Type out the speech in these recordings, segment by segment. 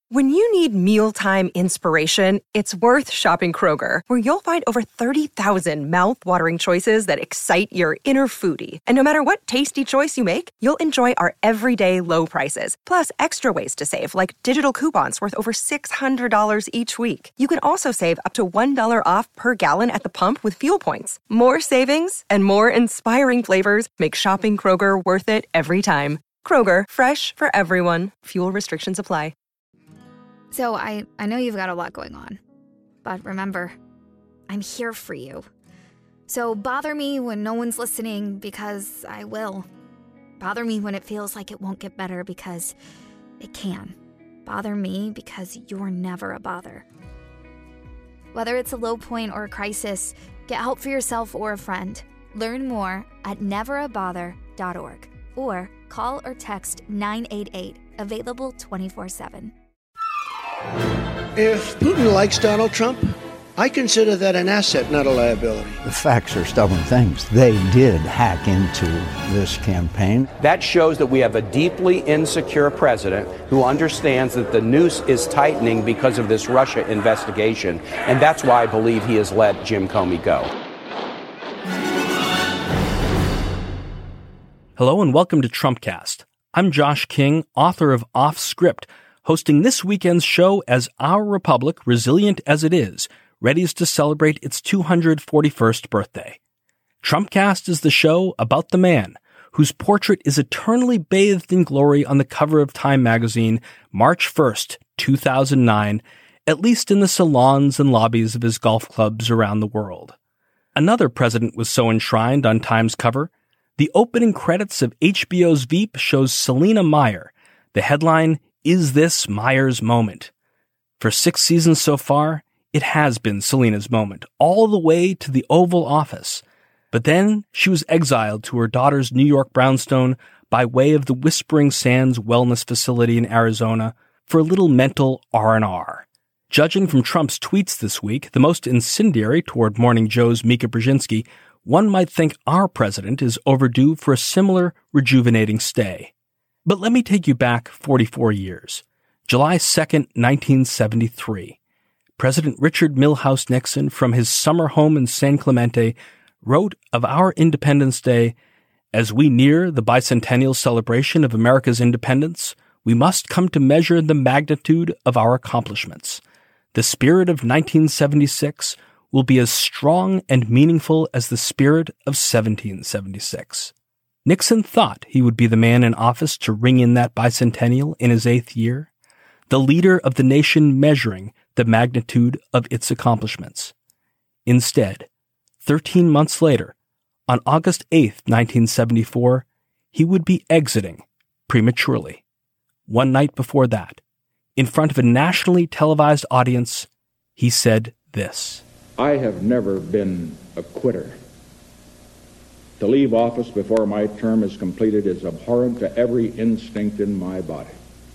When you need mealtime inspiration, it's worth shopping Kroger, where you'll find over 30,000 mouth-watering choices that excite your inner foodie. And no matter what tasty choice you make, you'll enjoy our everyday low prices, plus extra ways to save, like digital coupons worth over $600 each week. You can also save up to $1 off per gallon at the pump with fuel points. More savings and more inspiring flavors make shopping Kroger worth it every time. Kroger, fresh for everyone. Fuel restrictions apply. So I know you've got a lot going on, but remember, I'm here for you. So bother me when no one's listening, because I will. Bother me when it feels like it won't get better, because it can. Bother me because you're never a bother. Whether it's a low point or a crisis, get help for yourself or a friend. Learn more at neverabother.org or call or text 988, available 24/7. If Putin likes Donald Trump, I consider that an asset, not a liability. The facts are stubborn things. They did hack into this campaign. That shows that we have a deeply insecure president who understands that the noose is tightening because of this Russia investigation. And that's why I believe he has let Jim Comey go. Hello and welcome to Trumpcast. I'm Josh King, author of Off Script, hosting this weekend's show as our republic, resilient as it is, readies to celebrate its 241st birthday. Trumpcast is the show about the man whose portrait is eternally bathed in glory on the cover of Time magazine, March 1st, 2009, at least in the salons and lobbies of his golf clubs around the world. Another president was so enshrined on Time's cover. The opening credits of HBO's Veep shows Selina Meyer. The headline, "Is This Meyer's Moment?" For 6 seasons so far, it has been Selina's moment, all the way to the Oval Office. But then she was exiled to her daughter's New York brownstone by way of the Whispering Sands Wellness Facility in Arizona for a little mental R&R. Judging from Trump's tweets this week, the most incendiary toward Morning Joe's Mika Brzezinski, one might think our president is overdue for a similar rejuvenating stay. But let me take you back 44 years. July 2nd, 1973. President Richard Milhous Nixon, from his summer home in San Clemente, wrote of our Independence Day, "As we near the bicentennial celebration of America's independence, we must come to measure the magnitude of our accomplishments. The spirit of 1976 will be as strong and meaningful as the spirit of 1776. Nixon thought he would be the man in office to ring in that bicentennial in his 8th year, the leader of the nation measuring the magnitude of its accomplishments. Instead, 13 months later, on August 8th, 1974, he would be exiting prematurely. One night before that, in front of a nationally televised audience, he said this: "I have never been a quitter. To leave office before my term is completed is abhorrent to every instinct in my body.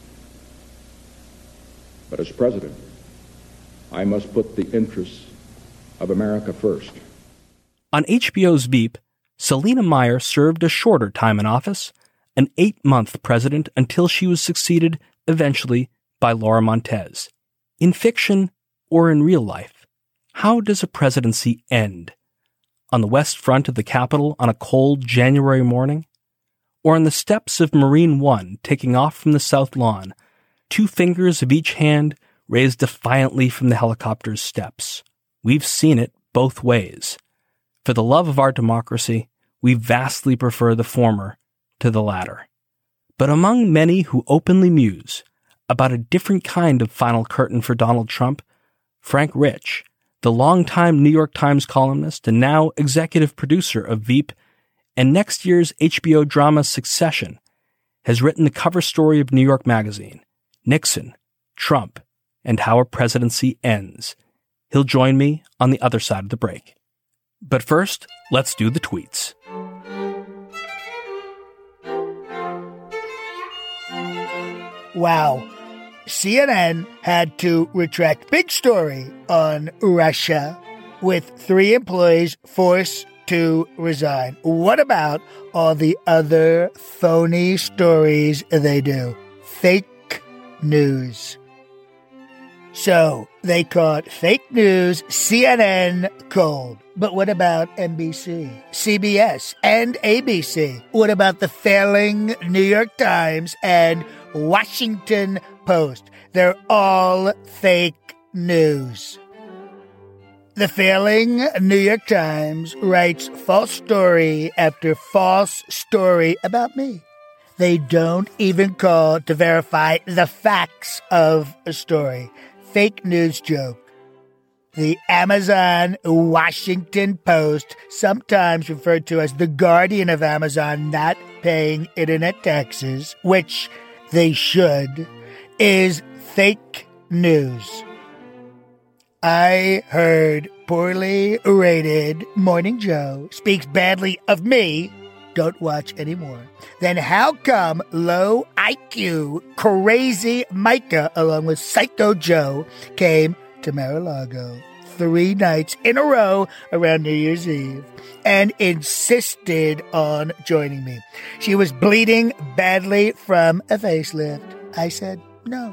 But as president, I must put the interests of America first." On HBO's Veep, Selina Meyer served a shorter time in office, an 8-month president, until she was succeeded, eventually, by Laura Montez. In fiction or in real life, how does a presidency end? On the west front of the Capitol on a cold January morning? Or on the steps of Marine One taking off from the South Lawn, 2 fingers of each hand raised defiantly from the helicopter's steps? We've seen it both ways. For the love of our democracy, we vastly prefer the former to the latter. But among many who openly muse about a different kind of final curtain for Donald Trump, Frank Rich, the longtime New York Times columnist and now executive producer of Veep and next year's HBO drama Succession, has written the cover story of New York Magazine, Nixon, Trump, and How a Presidency Ends. He'll join me on the other side of the break. But first, let's do the tweets. Wow. CNN had to retract big story on Russia with 3 employees forced to resign. What about all the other phony stories they do? Fake news. So they caught fake news CNN cold. But what about NBC, CBS, and ABC? What about the failing New York Times and Washington Post? They're all fake news. The failing New York Times writes false story after false story about me. They don't even call to verify the facts of a story. Fake news joke. The Amazon Washington Post, sometimes referred to as the Guardian of Amazon not paying internet taxes, which they should, is fake news. I heard poorly rated Morning Joe speaks badly of me. Don't watch anymore. Then how come low IQ, crazy Micah, along with Psycho Joe, came to Mar-a-Lago 3 nights in a row around New Year's Eve and insisted on joining me? She was bleeding badly from a facelift. I said no.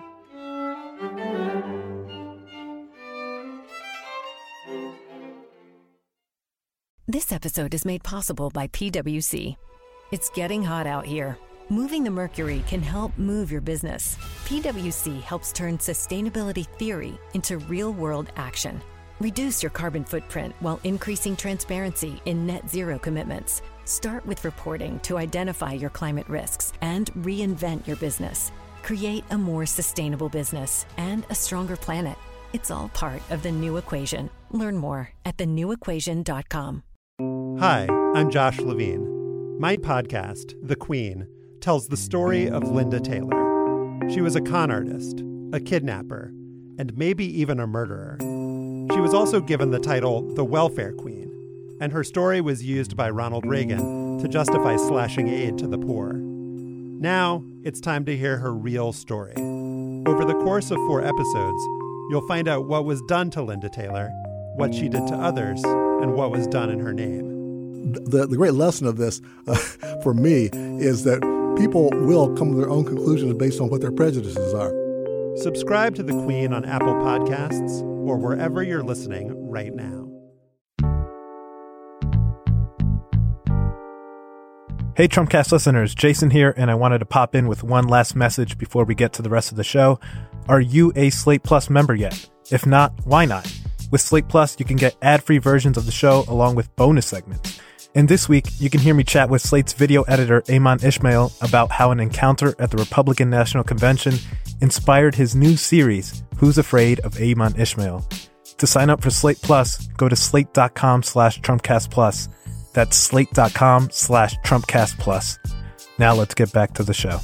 This episode is made possible by PwC. It's getting hot out here. Moving the mercury can help move your business. PwC helps turn sustainability theory into real-world action. Reduce your carbon footprint while increasing transparency in net zero commitments. Start with reporting to identify your climate risks and reinvent your business. Create a more sustainable business and a stronger planet. It's all part of The New Equation. Learn more at thenewequation.com. Hi, I'm Josh Levine. My podcast, The Queen, tells the story of Linda Taylor. She was a con artist, a kidnapper, and maybe even a murderer. She was also given the title the Welfare Queen, and her story was used by Ronald Reagan to justify slashing aid to the poor. Now, it's time to hear her real story. Over the course of 4 episodes, you'll find out what was done to Linda Taylor, what she did to others, and what was done in her name. The great lesson of this, for me, is that people will come to their own conclusions based on what their prejudices are. Subscribe to The Queen on Apple Podcasts or wherever you're listening right now. Hey, Trumpcast listeners, Jason here, and I wanted to pop in with one last message before we get to the rest of the show. Are you a Slate Plus member yet? If not, why not? With Slate Plus, you can get ad-free versions of the show along with bonus segments. And this week, you can hear me chat with Slate's video editor, Ayman Ishmael, about how an encounter at the Republican National Convention inspired his new series, Who's Afraid of Ayman Ishmael? To sign up for Slate Plus, go to slate.com/TrumpCastPlus. That's slate.com/TrumpCastPlus. Now let's get back to the show.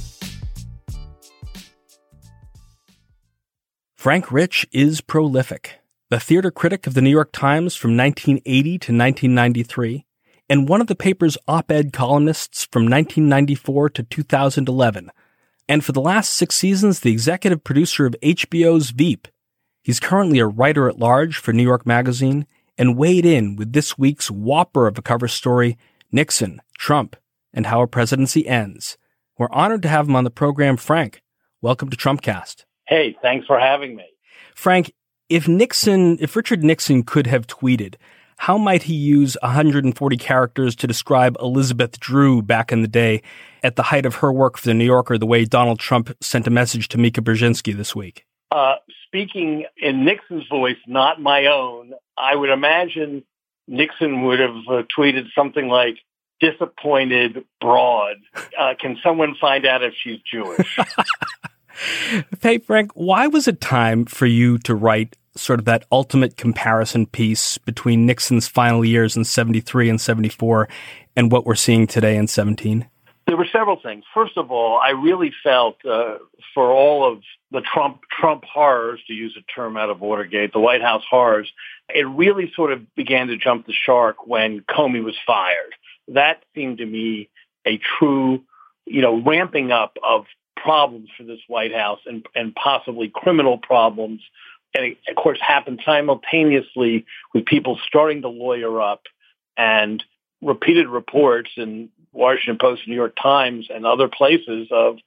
Frank Rich is prolific. The theater critic of the New York Times from 1980 to 1993, and one of the paper's op-ed columnists from 1994 to 2011. And for the last 6 seasons, the executive producer of HBO's Veep. He's currently a writer-at-large for New York Magazine and weighed in with this week's whopper of a cover story, Nixon, Trump, and How a Presidency Ends. We're honored to have him on the program. Frank, welcome to Trumpcast. Hey, thanks for having me. Frank, if Richard Nixon could have tweeted, how might he use 140 characters to describe Elizabeth Drew back in the day at the height of her work for The New Yorker, the way Donald Trump sent a message to Mika Brzezinski this week? Speaking in Nixon's voice, not my own, I would imagine Nixon would have tweeted something like, disappointed broad. Can someone find out if she's Jewish? Hey, Frank, why was it time for you to write sort of that ultimate comparison piece between Nixon's final years in 73 and 74 and what we're seeing today in 17? There were several things. First of all, I really felt for all of the Trump horrors, to use a term out of Watergate, the White House horrors, it really sort of began to jump the shark when Comey was fired. That seemed to me a true, ramping up of problems for this White House and possibly criminal problems. And it, of course, happened simultaneously with people starting to lawyer up and repeated reports in Washington Post, New York Times, and other places of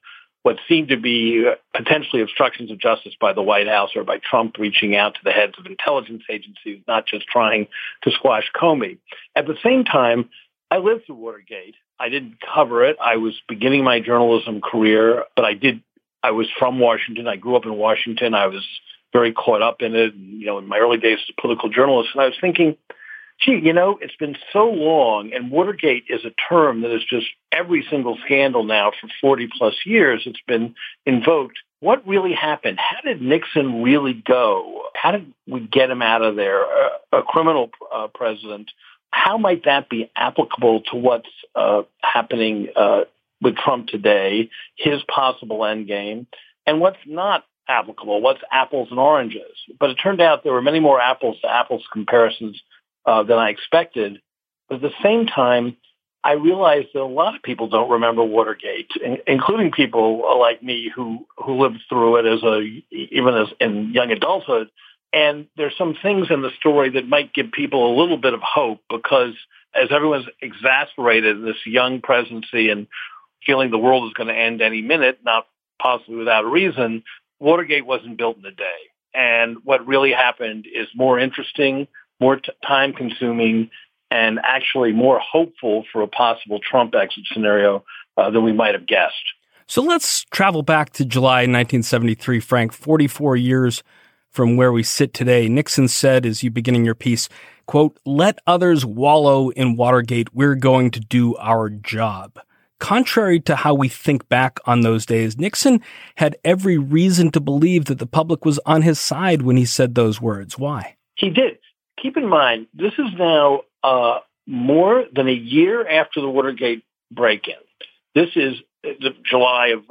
what seemed to be potentially obstructions of justice by the White House or by Trump reaching out to the heads of intelligence agencies, not just trying to squash Comey. At the same time, I lived through Watergate. I didn't cover it. I was beginning my journalism career, but I was from Washington. I grew up in Washington. I was very caught up in it, in my early days as a political journalist. And I was thinking, gee, it's been so long, and Watergate is a term that is just every single scandal now for 40 plus years. It's been invoked. What really happened? How did Nixon really go? How did we get him out of there? A criminal president. How might that be applicable to what's happening with Trump today, his possible endgame, and what's not applicable, what's apples and oranges? But it turned out there were many more apples to apples comparisons than I expected. But at the same time, I realized that a lot of people don't remember Watergate, including people like me who lived through it even in young adulthood. And there's some things in the story that might give people a little bit of hope, because as everyone's exasperated in this young presidency and feeling the world is going to end any minute, not possibly without a reason, Watergate wasn't built in a day. And what really happened is more interesting, more time-consuming, and actually more hopeful for a possible Trump exit scenario than we might have guessed. So let's travel back to July 1973, Frank, 44 years from where we sit today. Nixon said, as you beginning your piece, quote, "Let others wallow in Watergate. We're going to do our job." Contrary to how we think back on those days, Nixon had every reason to believe that the public was on his side when he said those words. Why? He did. Keep in mind, this is now more than a year after the Watergate break-in. This is the July of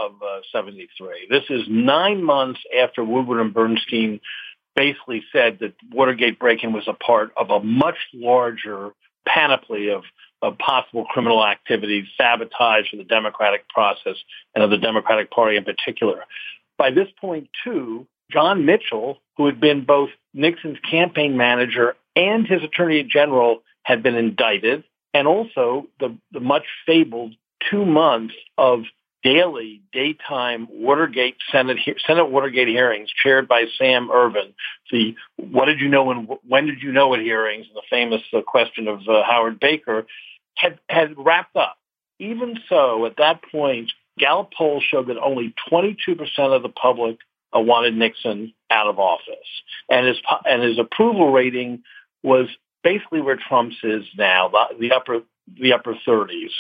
73. This is 9 months after Woodward and Bernstein basically said that Watergate break-in was a part of a much larger panoply of possible criminal activities, sabotage for the democratic process and of the Democratic Party in particular. By this point, too, John Mitchell, who had been both Nixon's campaign manager and his attorney general, had been indicted, and also the much fabled 2 months of daily, daytime Watergate Senate Watergate hearings chaired by Sam Ervin. The "what did you know and when did you know it" hearings, and the famous question of Howard Baker, had wrapped up. Even so, at that point, Gallup polls showed that only 22% of the public wanted Nixon out of office, and his approval rating was basically where Trump's is now, the upper 30s,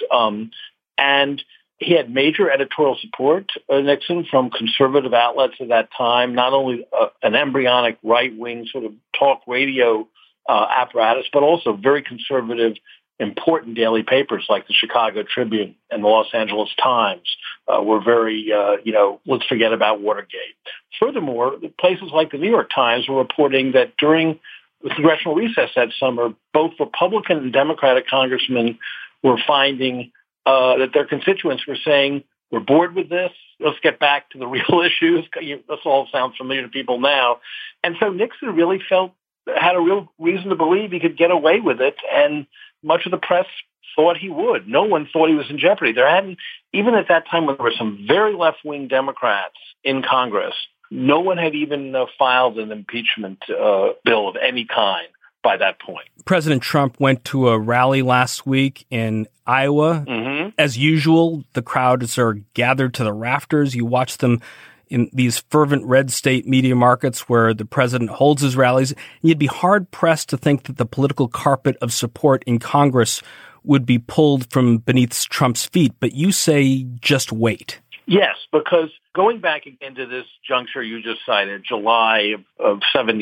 and he had major editorial support, Nixon, from conservative outlets at that time, not only an embryonic right-wing sort of talk radio apparatus, but also very conservative, important daily papers like the Chicago Tribune and the Los Angeles Times were very, let's forget about Watergate. Furthermore, places like the New York Times were reporting that during the congressional recess that summer, both Republican and Democratic congressmen were finding that their constituents were saying, "We're bored with this. Let's get back to the real issues." This all sounds familiar to people now. And so Nixon really had a real reason to believe he could get away with it, and much of the press thought he would. No one thought he was in jeopardy. Even at that time when there were some very left-wing Democrats in Congress, no one had even filed an impeachment bill of any kind by that point. President Trump went to a rally last week in Iowa. Mm-hmm. As usual, the crowds are gathered to the rafters. You watch them in these fervent red state media markets where the president holds his rallies. You'd be hard-pressed to think that the political carpet of support in Congress would be pulled from beneath Trump's feet. But you say just wait. Yes, because going back again to this juncture you just cited, July of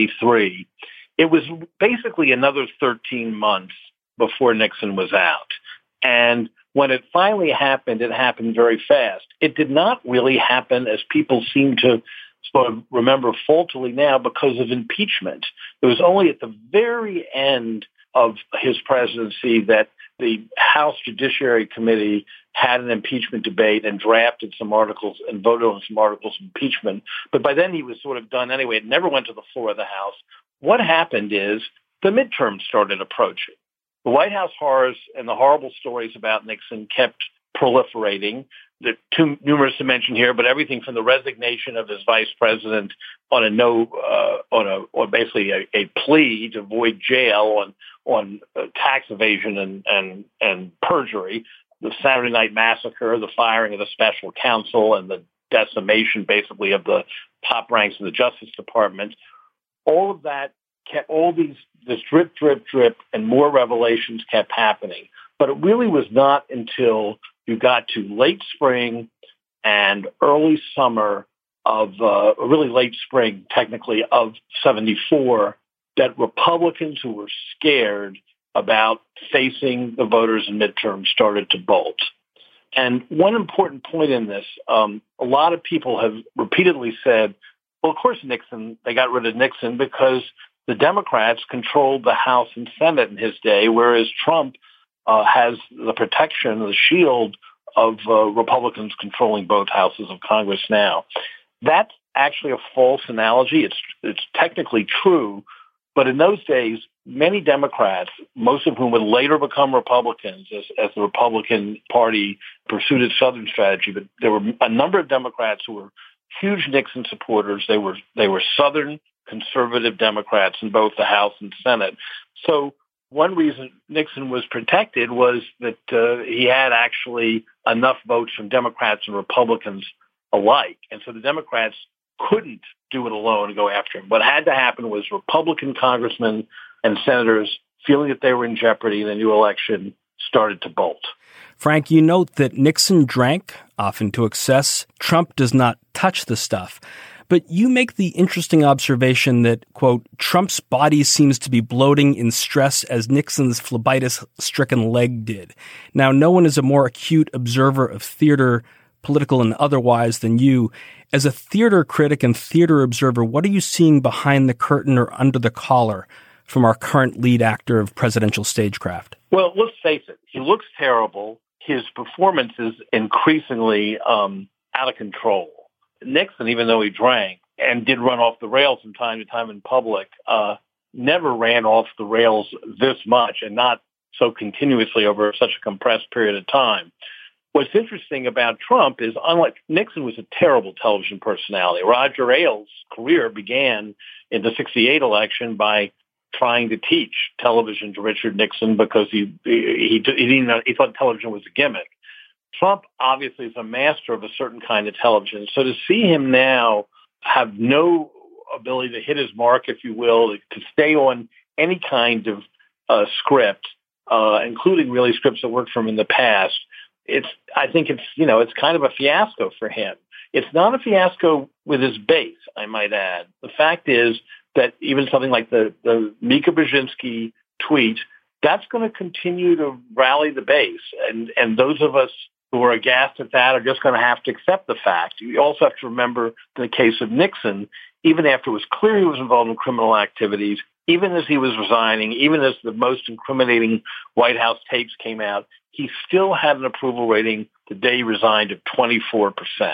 73, it was basically another 13 months before Nixon was out. And when it finally happened, it happened very fast. It did not really happen, as people seem to sort of remember faultily now, because of impeachment. It was only at the very end of his presidency that the House Judiciary Committee had an impeachment debate and drafted some articles and voted on some articles of impeachment. But by then he was sort of done anyway. It never went to the floor of the House. What happened is the midterms started approaching. The White House horrors and the horrible stories about Nixon kept proliferating. They're too numerous to mention here, but everything from the resignation of his vice president on basically a plea to avoid jail on tax evasion and perjury, the Saturday Night Massacre, the firing of the special counsel, and the decimation basically of the top ranks of the Justice Department. All of that kept this drip, drip, drip, and more revelations kept happening. But it really was not until you got to late spring and early summer of, really late spring, technically, of 74, that Republicans who were scared about facing the voters in midterms started to bolt. And one important point in this, a lot of people have repeatedly said, well, of course, they got rid of Nixon because the Democrats controlled the House and Senate in his day, whereas Trump has the protection, the shield of Republicans controlling both houses of Congress now. That's actually a false analogy. It's technically true, but in those days, many Democrats, most of whom would later become Republicans as the Republican Party pursued its Southern strategy, but there were a number of Democrats who were huge Nixon supporters. They were Southern conservative Democrats in both the House and Senate. So one reason Nixon was protected was that he had actually enough votes from Democrats and Republicans alike. And so the Democrats couldn't do it alone and go after him. What had to happen was Republican congressmen and senators, feeling that they were in jeopardy in the new election, started to bolt. Frank, you note that Nixon drank, often to excess. Trump does not touch the stuff. But you make the interesting observation that, quote, Trump's body seems to be bloating in stress as Nixon's phlebitis-stricken leg did. Now, no one is a more acute observer of theater, political and otherwise, than you. As a theater critic and theater observer, what are you seeing behind the curtain or under the collar from our current lead actor of presidential stagecraft? Well, let's face it. He looks terrible. His performance is increasingly out of control. Nixon, even though he drank and did run off the rails from time to time in public, never ran off the rails this much and not so continuously over such a compressed period of time. What's interesting about Trump is, unlike Nixon, was a terrible television personality. Roger Ailes' career began in the 1968 election by trying to teach television to Richard Nixon because he thought television was a gimmick. Trump obviously is a master of a certain kind of television. So to see him now have no ability to hit his mark, if you will, to stay on any kind of script, including really scripts that worked for him in the past, I think it's kind of a fiasco for him. It's not a fiasco with his base, I might add. The fact is that even something like the Mika Brzezinski tweet, that's going to continue to rally the base. And those of us who are aghast at that are just going to have to accept the fact. You also have to remember, in the case of Nixon, even after it was clear he was involved in criminal activities, even as he was resigning, even as the most incriminating White House tapes came out, he still had an approval rating the day he resigned of 24%.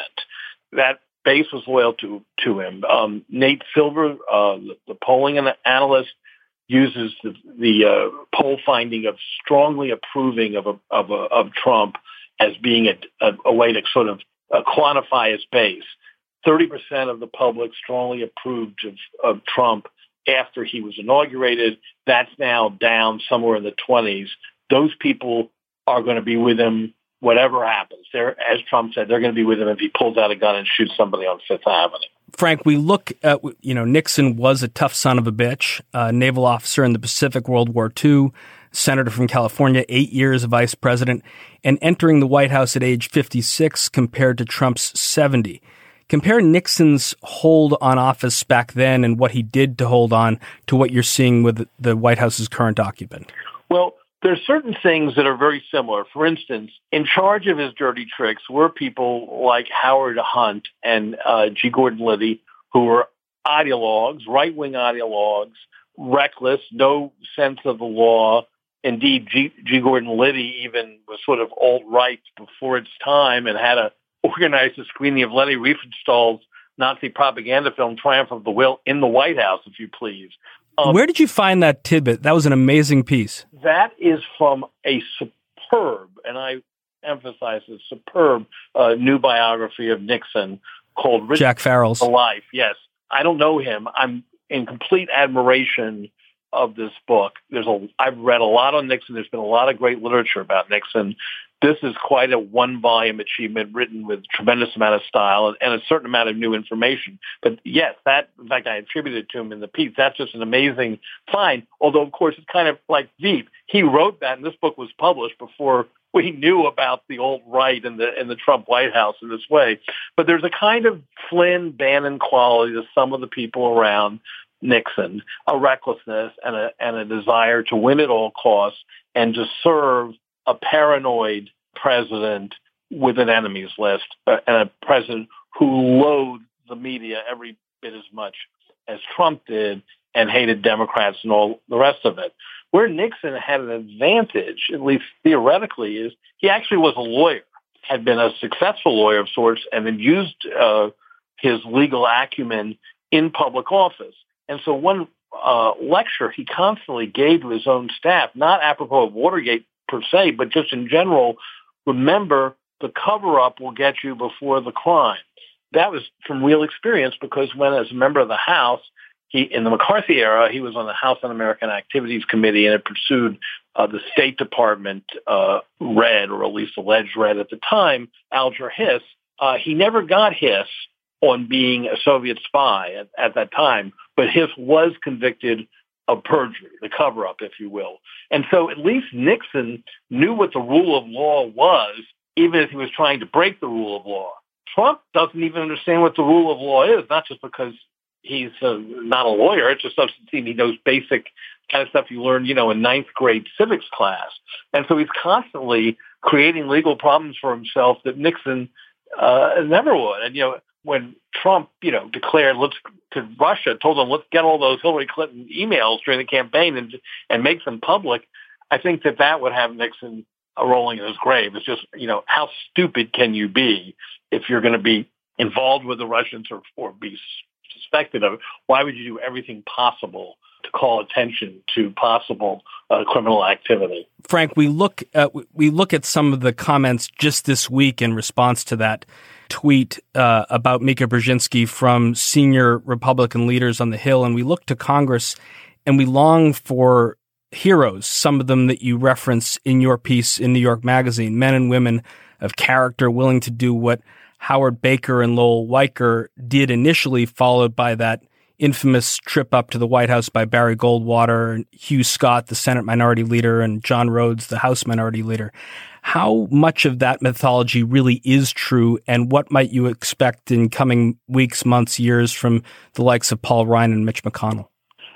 That base was loyal to him. Nate Silver, the polling analyst, uses the poll finding of strongly approving of Trump as being a way to sort of quantify his base. 30% of the public strongly approved of Trump after he was inaugurated. That's now down somewhere in the 20s. Those people are going to be with him whatever happens. As Trump said, they're going to be with him if he pulls out a gun and shoots somebody on Fifth Avenue. Frank, we look at, Nixon was a tough son of a bitch, naval officer in the Pacific World War II, senator from California, 8 years vice president, and entering the White House at age 56 compared to Trump's 70. Compare Nixon's hold on office back then and what he did to hold on to what you're seeing with the White House's current occupant. Well, there's certain things that are very similar. For instance, in charge of his dirty tricks were people like Howard Hunt and G. Gordon Liddy, who were ideologues, right-wing ideologues, reckless, no sense of the law. Indeed, G. Gordon Liddy even was sort of alt-right before its time and had organized a screening of Leni Riefenstahl's Nazi propaganda film Triumph of the Will in the White House, if you please. Where did you find that tidbit? That was an amazing piece. That is from a superb, and emphasize a superb new biography of Nixon called Jack Farrell's The Life. Yes. I don't know him. I'm in complete admiration of this book. I've read a lot on Nixon. There's been a lot of great literature about Nixon. This is quite a one-volume achievement written with a tremendous amount of style and a certain amount of new information. But yes, in fact, I attributed it to him in the piece. That's just an amazing find, although, of course, it's kind of like Veep. He wrote that, and this book was published before we knew about the alt-right and the Trump White House in this way. But there's a kind of Flynn, Bannon quality to some of the people around Nixon, a recklessness and a desire to win at all costs and to serve a paranoid president with an enemies list, and a president who loathed the media every bit as much as Trump did and hated Democrats and all the rest of it. Where Nixon had an advantage, at least theoretically, is he actually was a lawyer, had been a successful lawyer of sorts, and had used his legal acumen in public office. And so one lecture he constantly gave to his own staff, not apropos of Watergate per se, but just in general, remember the cover-up will get you before the crime. That was from real experience because when, as a member of the House, in the McCarthy era, he was on the House Un-American Activities Committee and had pursued the State Department red, or at least alleged red at the time, Alger Hiss. He never got Hiss on being a Soviet spy at that time, but Hiss was convicted of perjury, the cover-up, if you will. And so at least Nixon knew what the rule of law was, even as he was trying to break the rule of law. Trump doesn't even understand what the rule of law is, not just because he's not a lawyer. It's just he knows basic kind of stuff you learn, in ninth grade civics class. And so he's constantly creating legal problems for himself that Nixon never would. And, when Trump, declared to Russia, told them, let's get all those Hillary Clinton emails during the campaign and make them public, I think that would have Nixon rolling in his grave. It's just, how stupid can you be if you're going to be involved with the Russians or be suspected of it? Why would you do everything possible to call attention to possible criminal activity? Frank, we look at some of the comments just this week in response to that tweet about Mika Brzezinski from senior Republican leaders on the Hill, and we look to Congress and we long for heroes, some of them that you reference in your piece in New York Magazine, men and women of character willing to do what Howard Baker and Lowell Weicker did initially, followed by that infamous trip up to the White House by Barry Goldwater and Hugh Scott, the Senate Minority Leader, and John Rhodes, the House Minority Leader. How much of that mythology really is true, and what might you expect in coming weeks, months, years from the likes of Paul Ryan and Mitch McConnell?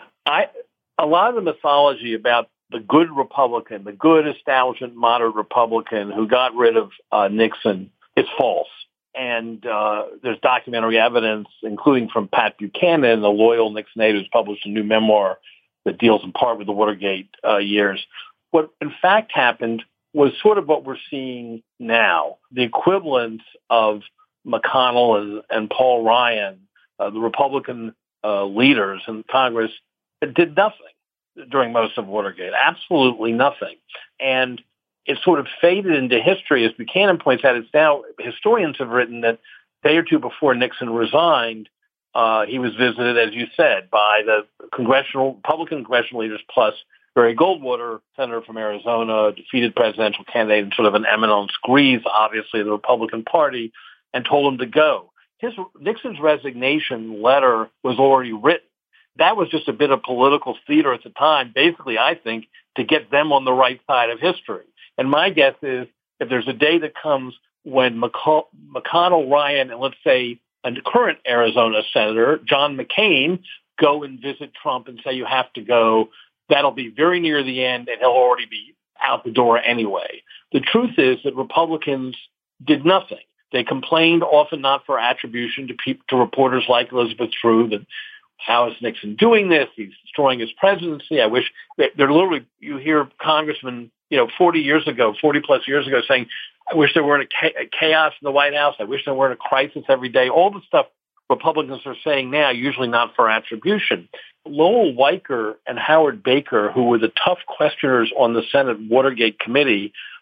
A lot of the mythology about the good Republican, the good establishment moderate Republican who got rid of Nixon is false. And there's documentary evidence, including from Pat Buchanan, a loyal Nixonite who's published a new memoir that deals in part with the Watergate years. What in fact happened was sort of what we're seeing now, the equivalent of McConnell and Paul Ryan, the Republican leaders in Congress, did nothing during most of Watergate, absolutely nothing. And it sort of faded into history. As Buchanan points out, it's now, historians have written that a day or two before Nixon resigned, he was visited, as you said, by the Republican congressional leaders plus Barry Goldwater, senator from Arizona, defeated presidential candidate and sort of an eminence grise, obviously, of the Republican Party, and told him to go. Nixon's resignation letter was already written. That was just a bit of political theater at the time, basically, I think, to get them on the right side of history. And my guess is if there's a day that comes when McConnell, Ryan, and let's say a current Arizona senator, John McCain, go and visit Trump and say you have to go, that'll be very near the end and he'll already be out the door anyway. The truth is that Republicans did nothing. They complained, often not for attribution to reporters like Elizabeth True, that how is Nixon doing this? He's destroying his presidency. I wish they're literally, you hear congressmen, 40 plus years ago saying, I wish there weren't a chaos in the White House. I wish there weren't a crisis every day. All the stuff Republicans are saying now, usually not for attribution. Lowell Weicker and Howard Baker, who were the tough questioners on the Senate Watergate committee,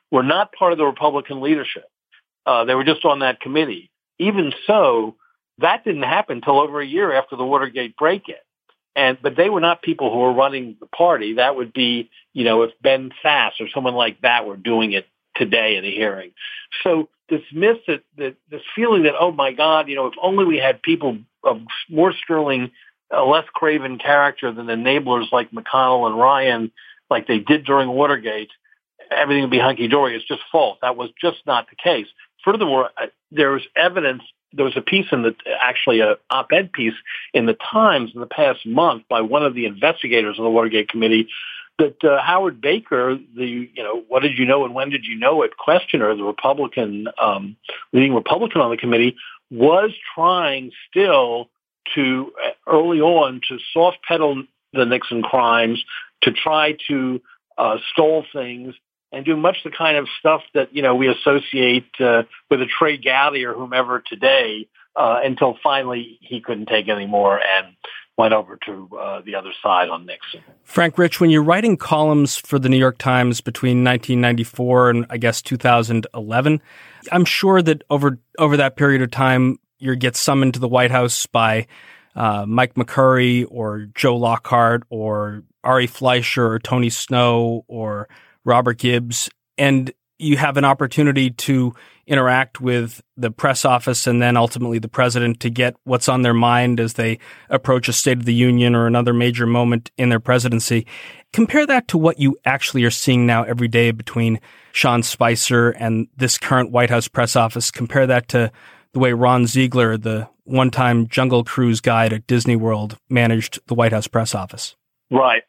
were not part of the Republican leadership. They were just on that committee. Even so, that didn't happen until over a year after the Watergate break-in. But they were not people who were running the party. That would be, if Ben Sasse or someone like that were doing it today in a hearing. So this myth that this feeling that, oh my God, if only we had people of more sterling, less craven character than enablers like McConnell and Ryan, like they did during Watergate, everything would be hunky-dory. It's just false. That was just not the case. Furthermore, there was evidence. There was a piece actually an op-ed piece in the Times in the past month by one of the investigators of the Watergate Committee that Howard Baker, what did you know and when did you know it questioner, the Republican, leading Republican on the committee, was trying still to, early on, to soft pedal the Nixon crimes, to try to stall things, and do much the kind of stuff that, we associate with a Trey Gowdy or whomever today, until finally he couldn't take any more and went over to the other side on Nixon. Frank Rich, when you're writing columns for the New York Times between 1994 and, I guess, 2011, I'm sure that over that period of time, you get summoned to the White House by Mike McCurry or Joe Lockhart or Ari Fleischer or Tony Snow or Robert Gibbs, and you have an opportunity to interact with the press office and then ultimately the president to get what's on their mind as they approach a State of the Union or another major moment in their presidency. Compare that to what you actually are seeing now every day between Sean Spicer and this current White House press office. Compare that to the way Ron Ziegler, the one-time Jungle Cruise guide at Disney World, managed the White House press office. Right.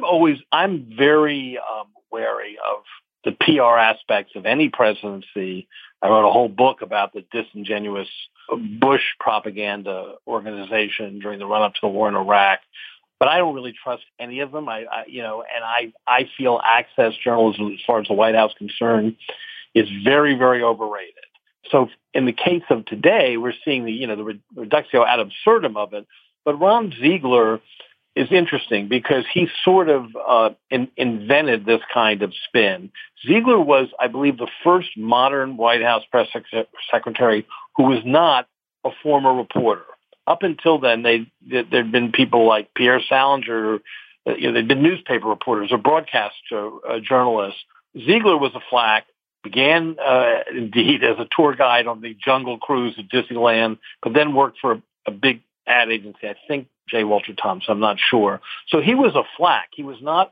I'm very wary of the PR aspects of any presidency. I wrote a whole book about the disingenuous Bush propaganda organization during the run-up to the war in Iraq, but I don't really trust any of them. I feel access journalism, as far as the White House is concerned, is very, very overrated. So in the case of today, we're seeing the reductio ad absurdum of it. But Ron Ziegler is interesting because he sort of invented this kind of spin. Ziegler was, I believe, the first modern White House press secretary who was not a former reporter. Up until then, there'd been people like Pierre Salinger, they'd been newspaper reporters or broadcast journalists. Ziegler was a flack, began indeed as a tour guide on the Jungle Cruise at Disneyland, but then worked for a big ad agency, I think J. Walter Thompson, I'm not sure. So he was a flack. He was not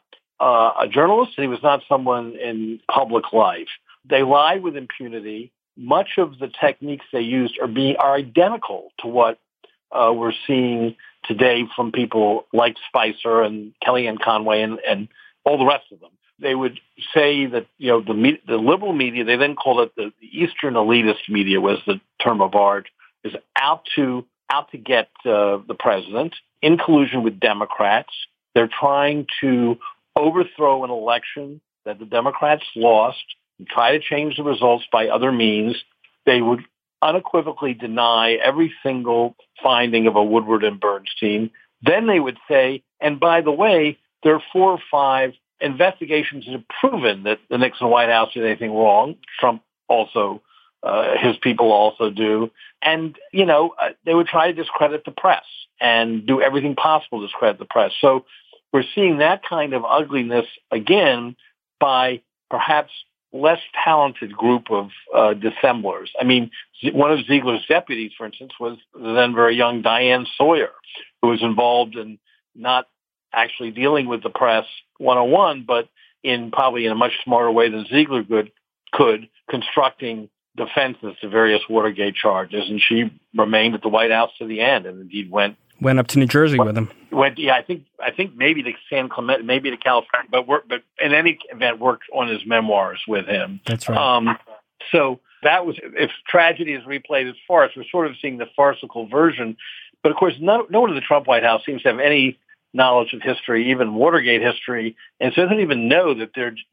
a journalist, and he was not someone in public life. They lied with impunity. Much of the techniques they used are identical to what we're seeing today from people like Spicer and Kellyanne Conway and all the rest of them. They would say that the liberal media, they then called it the Eastern elitist media was the term of art, is out to get the president in collusion with Democrats. They're trying to overthrow an election that the Democrats lost and try to change the results by other means. They would unequivocally deny every single finding of a Woodward and Bernstein. Then they would say, and by the way, there are 4 or 5 investigations that have proven that the Nixon White House did anything wrong. Trump also, his people also do. And, they would try to discredit the press and do everything possible to discredit the press. So we're seeing that kind of ugliness again by perhaps less talented group of dissemblers. I mean, one of Ziegler's deputies, for instance, was the then very young Diane Sawyer, who was involved in not actually dealing with the press one-on-one, but probably in a much smarter way than Ziegler could constructing defenses to various Watergate charges. And she remained at the White House to the end, and indeed went up to New Jersey with him. I think maybe to San Clemente, maybe to California, but in any event worked on his memoirs with him. That's right. So that was, if tragedy is replayed as farce, we're sort of seeing the farcical version. But of course, no one in the Trump White House seems to have any knowledge of history, even Watergate history, and so doesn't even know that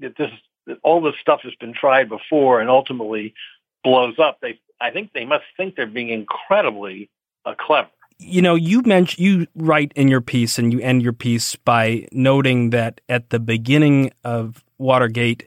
that all this stuff has been tried before and ultimately blows up. I think they must think they're being incredibly clever. You write in your piece, and you end your piece by noting that at the beginning of Watergate,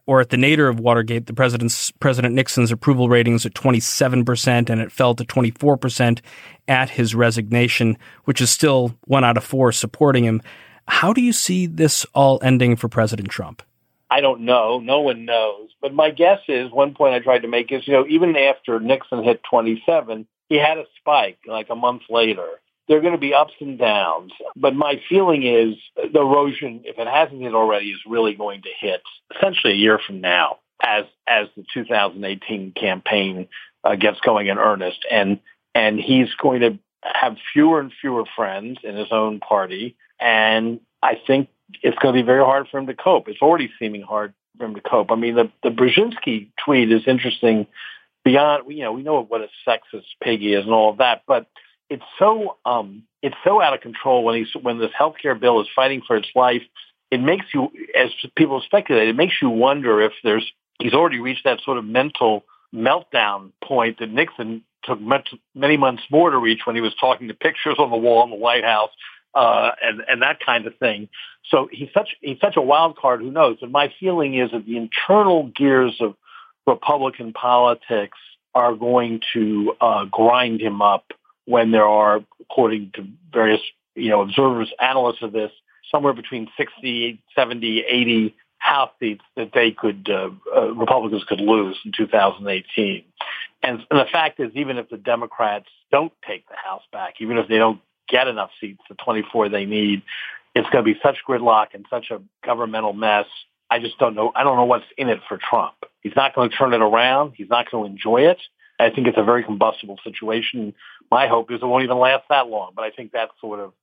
or at the nadir of Watergate, President Nixon's approval ratings at 27%, and it fell to 24% at his resignation, which is still 1 out of 4 supporting him. How do you see this all ending for President Trump? I don't know. No one knows. But my guess is, one point I tried to make is, even after Nixon hit 27, he had a spike like a month later. There are going to be ups and downs. But my feeling is the erosion, if it hasn't hit already, is really going to hit essentially a year from now as the 2018 campaign gets going in earnest. And he's going to have fewer and fewer friends in his own party. And I think it's going to be very hard for him to cope. It's already seeming hard for him to cope. I mean, the Brzezinski tweet is interesting beyond, we know what a sexist pig he is and all of that, but it's so out of control when this healthcare bill is fighting for its life. It makes you, as people speculate, it makes you wonder if he's already reached that sort of mental meltdown point that Nixon took many months more to reach when he was talking to pictures on the wall in the White House. And that kind of thing. So he's such a wild card. Who knows? And my feeling is that the internal gears of Republican politics are going to grind him up when there are, according to various observers, analysts of this, somewhere between 60, 70, 80 House seats that they could Republicans could lose in 2018. And the fact is, even if the Democrats don't take the House back, even if they don't get enough seats, the 24 they need, it's going to be such gridlock and such a governmental mess. I just don't know. I don't know what's in it for Trump. He's not going to turn it around. He's not going to enjoy it. I think it's a very combustible situation. My hope is it won't even last that long. But I think that's sort of,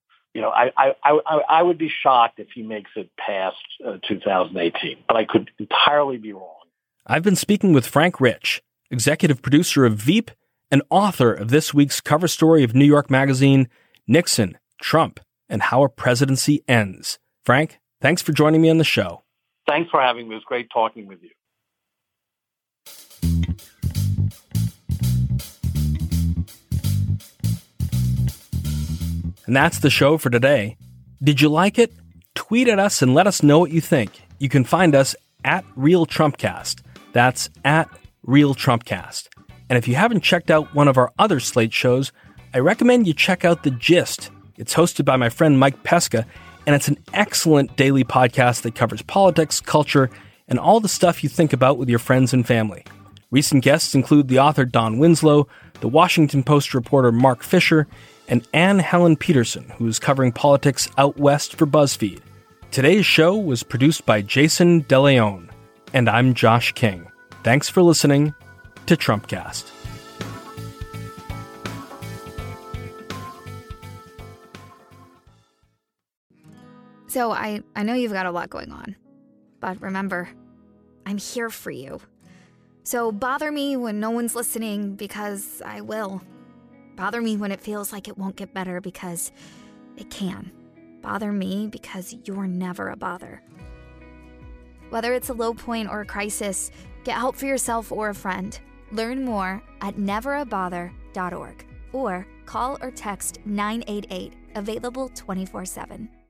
I would be shocked if he makes it past 2018. But I could entirely be wrong. I've been speaking with Frank Rich, executive producer of Veep and author of this week's cover story of New York Magazine, Nixon, Trump, and How a Presidency Ends. Frank, thanks for joining me on the show. Thanks for having me. It was great talking with you. And that's the show for today. Did you like it? Tweet at us and let us know what you think. You can find us at Real Trumpcast. That's at Real Trumpcast. And if you haven't checked out one of our other Slate shows, I recommend you check out The Gist. It's hosted by my friend Mike Pesca, and it's an excellent daily podcast that covers politics, culture, and all the stuff you think about with your friends and family. Recent guests include the author Don Winslow, the Washington Post reporter Mark Fisher, and Anne Helen Peterson, who is covering politics out west for BuzzFeed. Today's show was produced by Jason DeLeon, and I'm Josh King. Thanks for listening to Trumpcast. So I know you've got a lot going on, but remember, I'm here for you. So bother me when no one's listening, because I will. Bother me when it feels like it won't get better, because it can. Bother me because you're never a bother. Whether it's a low point or a crisis, get help for yourself or a friend. Learn more at neverabother.org or call or text 988, available 24/7.